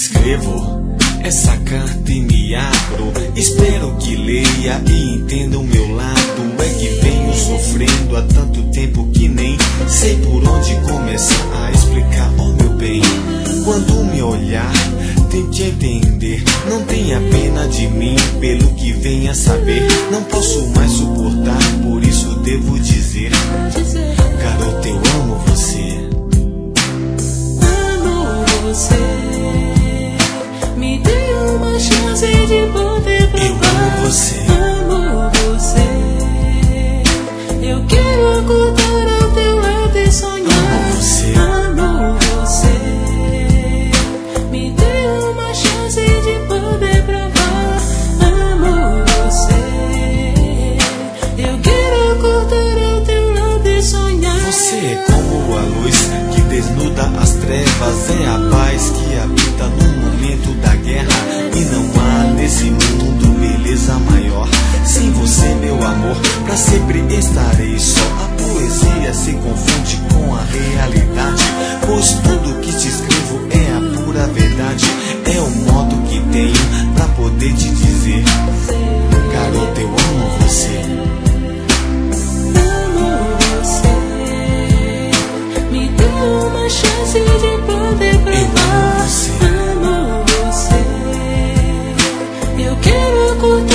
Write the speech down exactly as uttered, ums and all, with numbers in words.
Escrevo essa carta e me abro. Espero que leia e entenda o meu lado. É que venho sofrendo há tanto tempo que nem sei por onde começar a explicar, oh meu bem. Quando me olhar, tente entender. Não tenha pena de mim pelo que venha saber. Não posso mais suportar, por isso devo dizer: garota, eu amo você. Amo você. Me dê uma chance de poder provar. Eu amo você. Amo você. Eu quero acordar ao teu lado e sonhar. Amo você. Amo você. Me dê uma chance de poder provar. Amo você. Eu quero acordar ao teu lado e sonhar. Você é como a luz que desnuda as trevas. É a paz que habita no momento da guerra. E não há nesse mundo beleza maior. Sem você, meu amor, pra sempre estarei só. A poesia se confunde com a realidade, pois tudo que te escrevo é a pura verdade. É o modo que tenho pra poder te dizer: garota, eu amo você. Amo você. Me dê uma chance de poder provar. Eu amo você. Amo você. Eu quero acordar